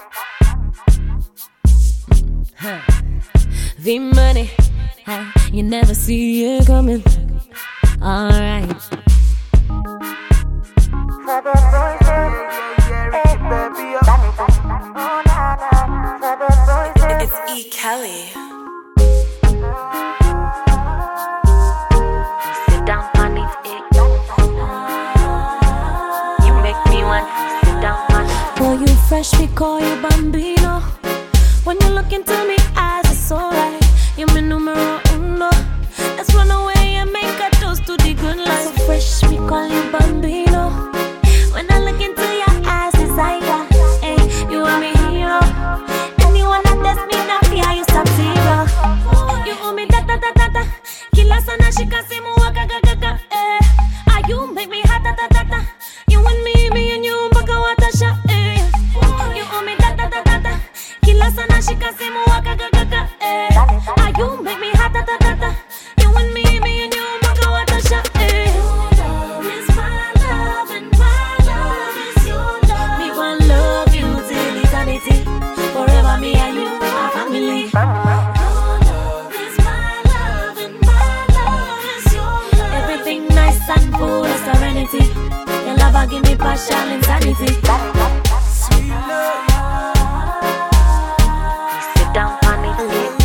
The money, you never see it coming. Alright. It's E. Kelly. Sit down on it, you make me want to sit down on it. Boy, you fresh, we call you Bambino. When you look into me eyes, it's alright. You're my numero uno. Let's run away and make a toast to the good life. So fresh, we call you Bambino. When I look into your eyes, desire. Hey, you are my hero. Anyone that test me, not fear you stop zero. You owe me da da da da da. Kila sana shika simu waka ga ga ga. Ah, you make me hot da da da da. You and me and you mpaka watasha. You owe me da da da da da. Kila sana shika simu waka ga ga ga. Ah, you make me hot da da da da. You and me and you mpaka watasha. Your love is my love and my love is your love. Me gon' love you till eternity. Forever me and you are family. Your love is my love and my love is your love. Everything nice and full of serenity. Your love give me partial insanity. Sweet love. Sit down on it,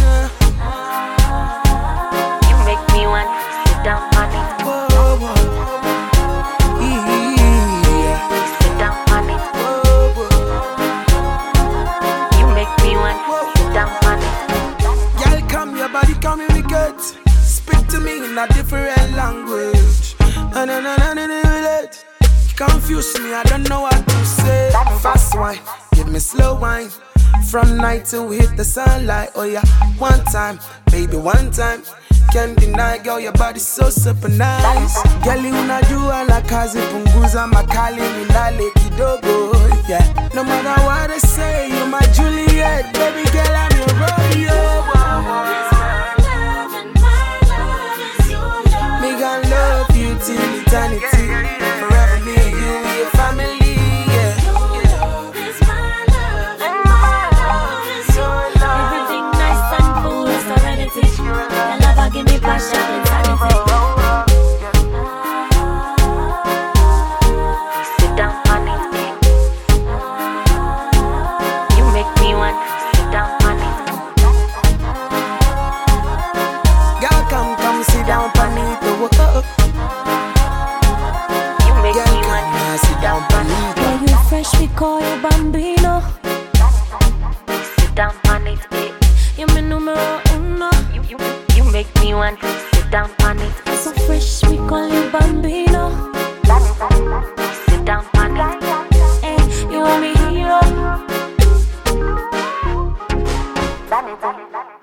you make me want to sit down on it. Whoa, whoa. Yeah. Sit down on it, Whoa, whoa. you make me want to sit down on it. Girl, come, your body communicate. Speak to me in a different language. Relate. Confuse me, I don't know what to say. Fast wine, give me slow wine. From night till we hit the sunlight. Oh yeah, one time, baby, one time. Can't deny, girl, your body's so super nice. Girl, unajua la kazi, punguza makali, minale kidogo. Yeah, no matter what I say, you're my Juliet, baby girl, I'm your Romeo. Me gon' love you till eternity. Forever me and you, we a family. Yeah. Everything nice and full of serenity. Your love give me partial insanity. Sit down on it, you make me want to sit down on it. Girl, come sit down on it. You make Girl, me want come to sit down on it. Boy, you fresh, we call you Bambino. Sit down on it, you're my numero uno. You make me want to sit down on it. So fresh, we call you Bambino. Sit down on it, hey, you are my hero.